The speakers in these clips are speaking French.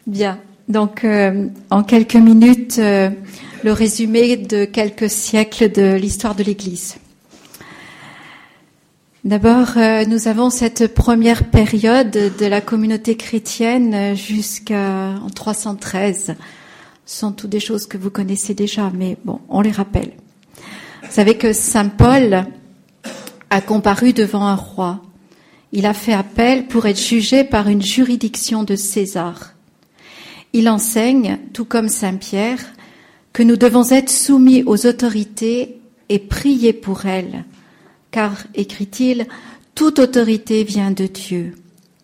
Bien, donc en quelques minutes, le résumé de quelques siècles de l'histoire de l'Église. D'abord, nous avons cette première période de la communauté chrétienne jusqu'en 313. Ce sont toutes des choses que vous connaissez déjà, mais bon, on les rappelle. Vous savez que Saint Paul a comparu devant un roi. Il a fait appel pour être jugé par une juridiction de César. Il enseigne, tout comme Saint Pierre, que nous devons être soumis aux autorités et prier pour elles, car, écrit-il, toute autorité vient de Dieu.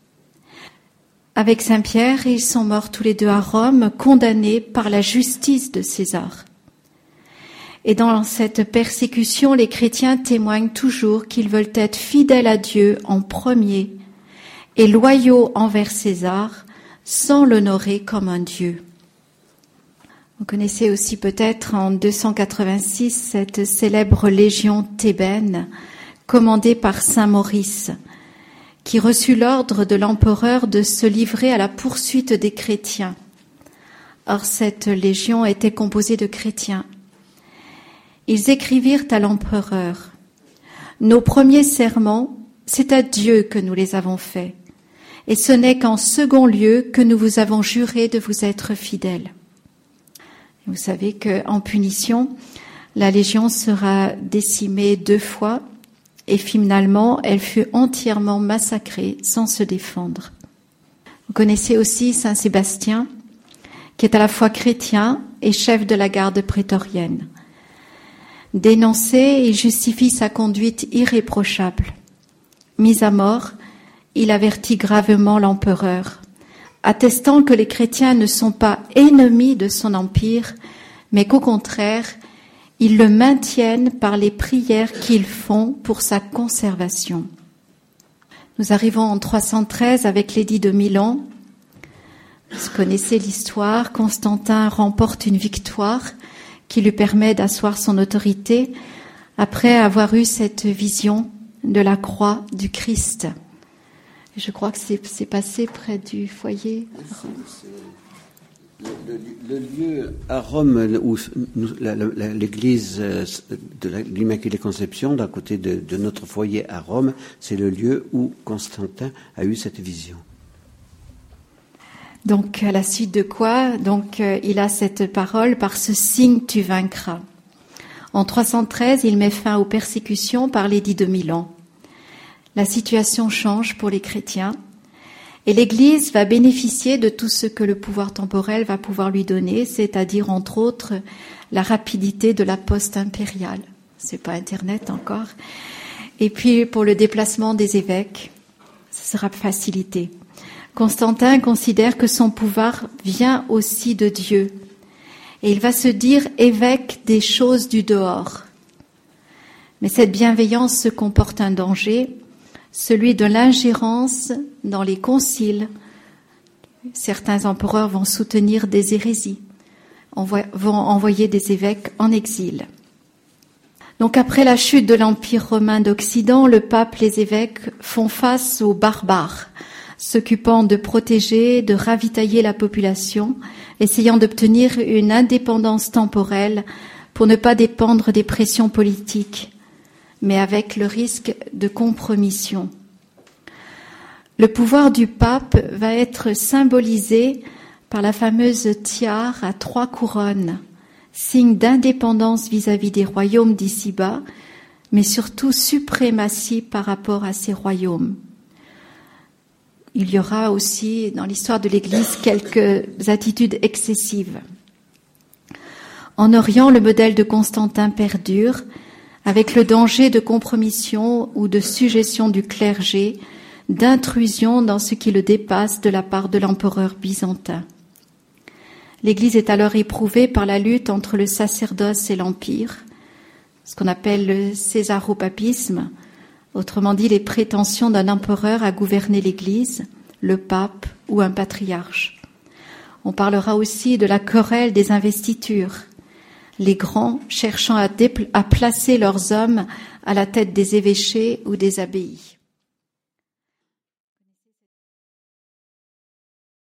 Avec Saint Pierre, ils sont morts tous les deux à Rome, condamnés par la justice de César. Et dans cette persécution, les chrétiens témoignent toujours qu'ils veulent être fidèles à Dieu en premier et loyaux envers César, sans l'honorer comme un dieu. Vous connaissez aussi peut-être en 286 cette célèbre légion thébaine commandée par saint Maurice, qui reçut l'ordre de l'empereur de se livrer à la poursuite des chrétiens. Or, cette légion était composée de chrétiens. Ils écrivirent à l'empereur : « Nos premiers serments, c'est à Dieu que nous les avons faits, et ce n'est qu'en second lieu que nous vous avons juré de vous être fidèles. » Vous savez qu'en punition, la légion sera décimée 2 fois, et finalement, elle fut entièrement massacrée sans se défendre. Vous connaissez aussi saint Sébastien, qui est à la fois chrétien et chef de la garde prétorienne. Dénoncé, il justifie sa conduite irréprochable. Mis à mort, il avertit gravement l'empereur, attestant que les chrétiens ne sont pas ennemis de son empire, mais qu'au contraire, ils le maintiennent par les prières qu'ils font pour sa conservation. Nous arrivons en 313 avec l'édit de Milan. Vous connaissez l'histoire, Constantin remporte une victoire qui lui permet d'asseoir son autorité après avoir eu cette vision de la croix du Christ. Je crois que c'est passé près du foyer. Le lieu à Rome où l'église de l'Immaculée Conception, d'à côté de notre foyer à Rome, c'est le lieu où Constantin a eu cette vision. Donc, à la suite de quoi, il a cette parole : par ce signe tu vaincras. En 313, il met fin aux persécutions par l'édit de Milan. La situation change pour les chrétiens et l'Église va bénéficier de tout ce que le pouvoir temporel va pouvoir lui donner, c'est-à-dire entre autres la rapidité de la poste impériale. C'est pas Internet encore. Et puis pour le déplacement des évêques, ça sera facilité. Constantin considère que son pouvoir vient aussi de Dieu et il va se dire évêque des choses du dehors. Mais cette bienveillance se comporte un danger, celui de l'ingérence dans les conciles. Certains empereurs vont soutenir des hérésies, vont envoyer des évêques en exil. Donc après la chute de l'Empire romain d'Occident, le pape, les évêques font face aux barbares, s'occupant de protéger, de ravitailler la population, essayant d'obtenir une indépendance temporelle pour ne pas dépendre des pressions politiques, mais avec le risque de compromission. Le pouvoir du pape va être symbolisé par la fameuse tiare à 3 couronnes, signe d'indépendance vis-à-vis des royaumes d'ici-bas, mais surtout suprématie par rapport à ces royaumes. Il y aura aussi, dans l'histoire de l'Église, quelques attitudes excessives. En Orient, le modèle de Constantin perdure, avec le danger de compromission ou de sujétion du clergé, d'intrusion dans ce qui le dépasse de la part de l'empereur byzantin. L'Église est alors éprouvée par la lutte entre le sacerdoce et l'empire, ce qu'on appelle le césaropapisme, autrement dit les prétentions d'un empereur à gouverner l'Église, le pape ou un patriarche. On parlera aussi de la querelle des investitures, les grands cherchant à placer leurs hommes à la tête des évêchés ou des abbayes.